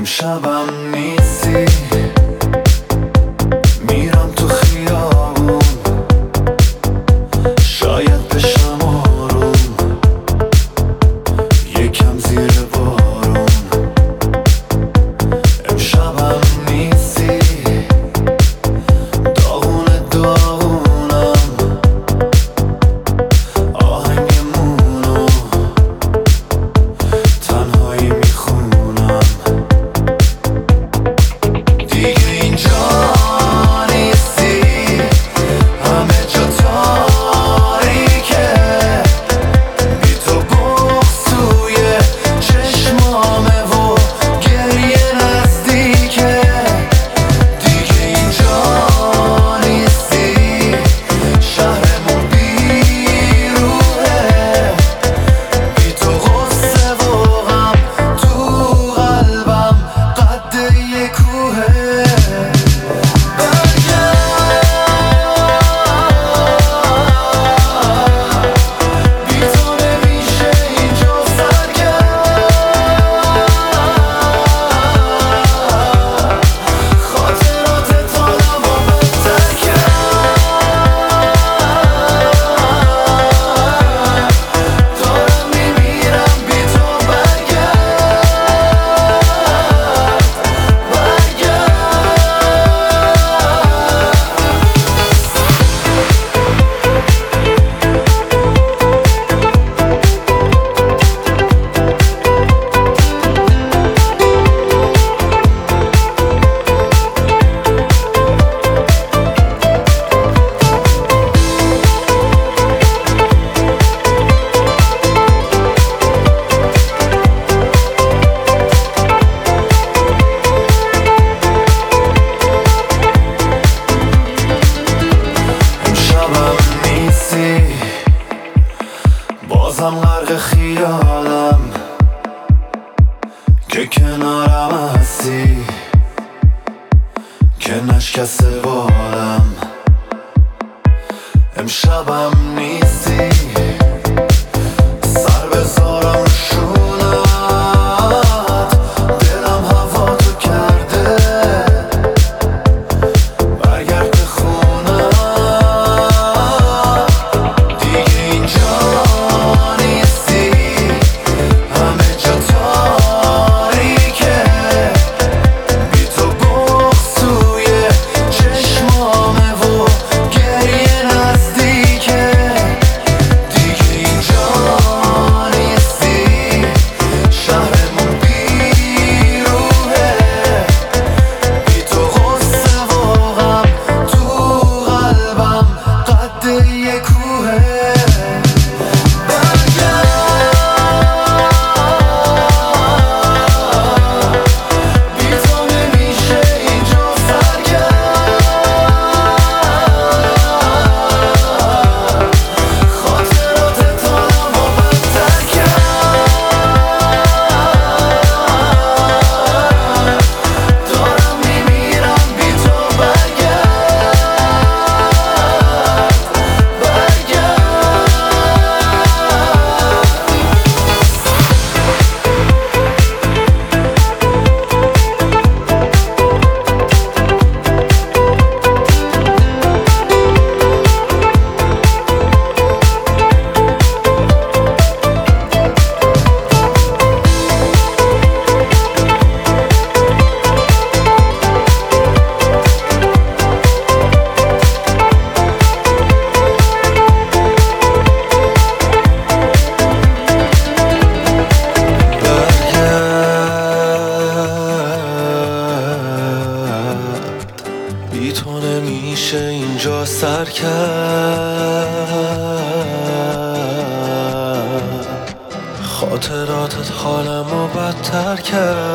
امشبم نیستی، میرم تو خیابون، شاید بشم آروم، یکم زیر بارون. امشبم نیستی، داغونه داغونم، آهنگمونو تنهایی میخونم. دیگه اینجا نیستی، همه جا تاریکه، بی تو بغض توی چشمامه و گریه نزدیکه. دیگه اینجا نیستی، شهرمون بیروحه، بی تو غصه و غم تو قلبم قد یه کوهه. بی تو نمیشه اینجا سرگرد، خاطراتت حالمو بدتر کرد. دارم میمیرم بی تو، امشبم نیستی، بازم غرق خیالم که کنارم هستی، که نشکسته بالم. امشبم نیستی، سر بذارم رو شونت، دلم هوا تو کرده، برگرد به خونه. دیگه اینجا نیستی، همه جا تاریکه، بی تو بغض توی چشمامه و گریه نزدیکه. دیگه اینجا نیستی، شهرمون بیروحه، بی تو غصه و غم تو قلبم قد یه کوهه. بی تو نمیشه اینجا سرگرد، خاطراتت حالمو بدتر کرد. دارم میمیرم بی تو، بی تو نمیشه اینجا سر کرد، خاطراتت حالمو بدتر کرد.